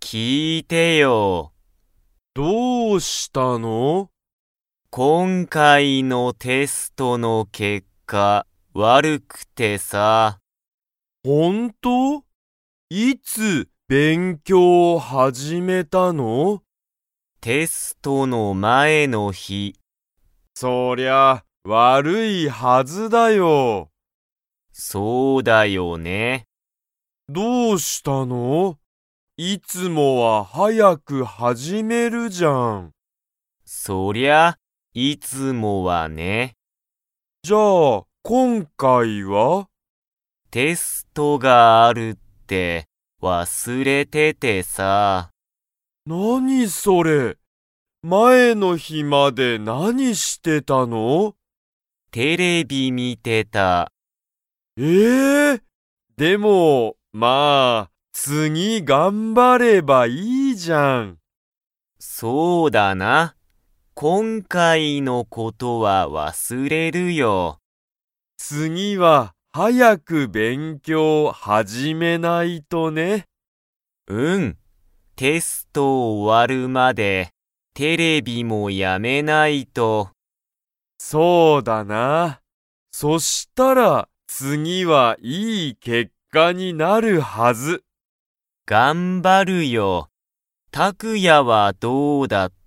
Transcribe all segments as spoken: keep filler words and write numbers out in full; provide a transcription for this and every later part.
聞いてよ。 どうしたの？ 今回のテストの結果悪くてさ。 ほんと？いつ勉強を始めたの？ テストの前の日。 そりゃ悪いはずだよ。 そうだよね。 どうしたの？いつもは早く始めるじゃん。 そりゃ、いつもはね。 じゃあ、今回は？ テストがあるって忘れててさ。 なにそれ？前の日まで何してたの？ テレビ見てた。 えー、でも、まあ、次頑張ればいいじゃん。 そうだな。今回のことは忘れるよ。 次は早く勉強始めないとね。 うん。テスト終わるまでテレビもやめないと。 そうだな。そしたら次はいい結果になるはず。 頑張るよ。たくやはどうだった？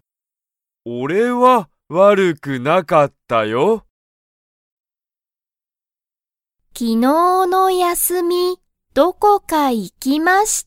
俺は悪くなかったよ。 昨日の休み、どこか行きました？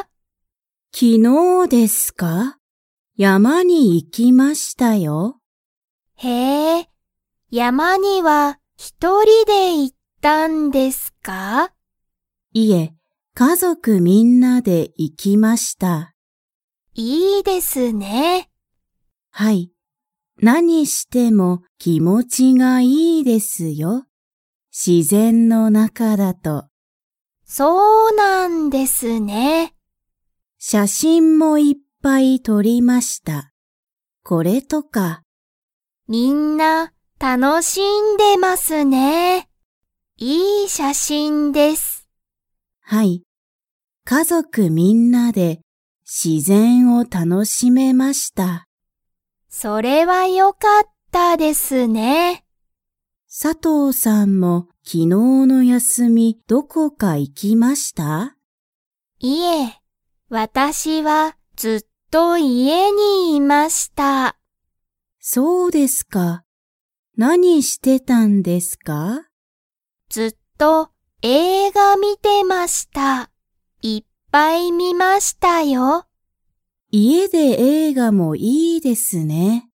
昨日ですか？山に行きましたよ。 へえ、山には一人で行ったんですか？ いえ、家族みんなで行きました。 いいですね。 はい。何しても気持ちがいいですよ。自然の中だと。 そうなんですね。 写真もいっぱい撮りました。これとか。 みんな楽しんでますね。いい写真です。 はい。家族みんなで自然を楽しめました。 それはよかったですね。 佐藤さんも昨日の休みどこか行きました？ いえ、私はずっと家にいました。 そうですか。何してたんですか？ ずっと映画見てました。いっぱい見ましたよ。 家で映画もいいですね。